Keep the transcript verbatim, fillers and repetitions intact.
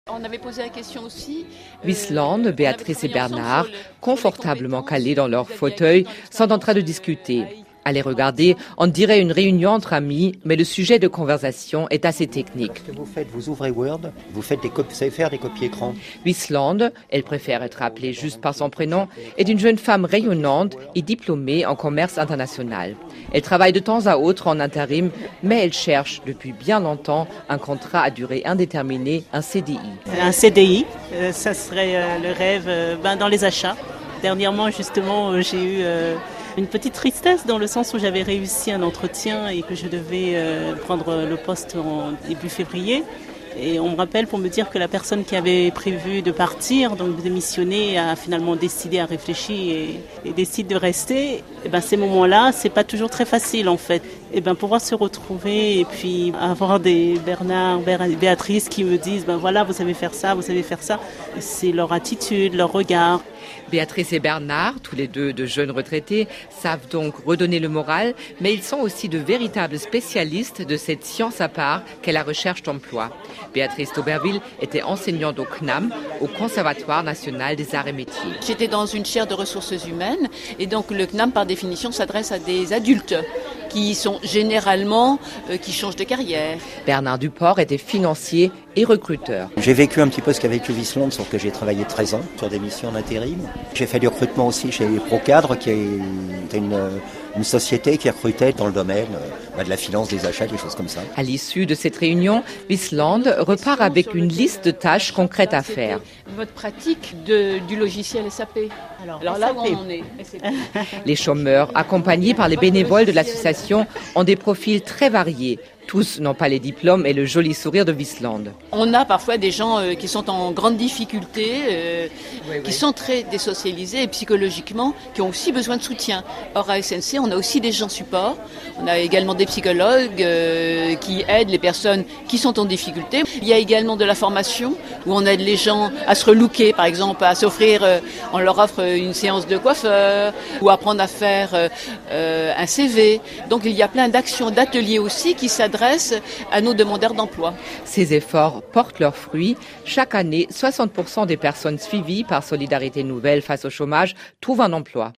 On avait posé la question aussi. Wiesland, Béatrice et Bernard, confortablement calés dans leur fauteuil, sont en train de discuter. À les regarder, on dirait une réunion entre amis, mais le sujet de conversation est assez technique. Ce que vous faites, vous ouvrez Word, vous, faites des copies, vous savez faire des copies écran. Wiesland, elle préfère être appelée juste par son prénom, est une jeune femme rayonnante et diplômée en commerce international. Elle travaille de temps à autre en intérim, mais elle cherche depuis bien longtemps un contrat à durée indéterminée, un C D I. Un C D I, euh, ça serait euh, le rêve euh, ben, dans les achats. Dernièrement, justement, euh, j'ai eu euh, une petite tristesse dans le sens où j'avais réussi un entretien et que je devais euh, prendre le poste en début février. Et on me rappelle pour me dire que la personne qui avait prévu de partir, donc de démissionner, a finalement décidé, à réfléchir et, et décide de rester. Et ben ces moments-là, c'est pas toujours très facile en fait. Et ben pouvoir se retrouver et puis avoir des Bernard, Béatrice qui me disent ben voilà, vous savez faire ça, vous savez faire ça. C'est leur attitude, leur regard. Béatrice et Bernard, tous les deux de jeunes retraités, savent donc redonner le moral, mais ils sont aussi de véritables spécialistes de cette science à part qu'est la recherche d'emploi. Béatrice Tauberville était enseignante au C N A M, au Conservatoire national des arts et métiers. J'étais dans une chaire de ressources humaines et donc le C N A M par définition s'adresse à des adultes qui sont généralement, euh, qui changent de carrière. Bernard Duport était financier et recruteur. J'ai vécu un petit peu ce qu'a vécu Wiesland, sauf que j'ai travaillé treize ans sur des missions d'intérim. J'ai fait du recrutement aussi chez Procadre, qui est une, une société qui recrutait dans le domaine bah, de la finance, des achats, des choses comme ça. À l'issue de cette réunion, Wiesland repart avec une liste de tâches concrètes à faire. Votre pratique de, du logiciel S A P. Alors, Alors là, où on en est. Les chômeurs, accompagnés par les bénévoles de l'association, ont des profils très variés. Tous n'ont pas les diplômes et le joli sourire de Wiesland. On a parfois des gens euh, qui sont en grande difficulté, euh, oui, oui. qui sont très désocialisés et psychologiquement, qui ont aussi besoin de soutien. Or à S N C, on a aussi des gens support. On a également des psychologues euh, qui aident les personnes qui sont en difficulté. Il y a également de la formation où on aide les gens à se relooker, par exemple, à s'offrir, euh, on leur offre une séance de coiffeur ou apprendre à faire euh, euh, un C V. Donc il y a plein d'actions, d'ateliers aussi qui s'adressent à nos demandeurs d'emploi. Ces efforts portent leurs fruits. Chaque année, soixante pour cent des personnes suivies par Solidarité Nouvelle face au chômage trouvent un emploi.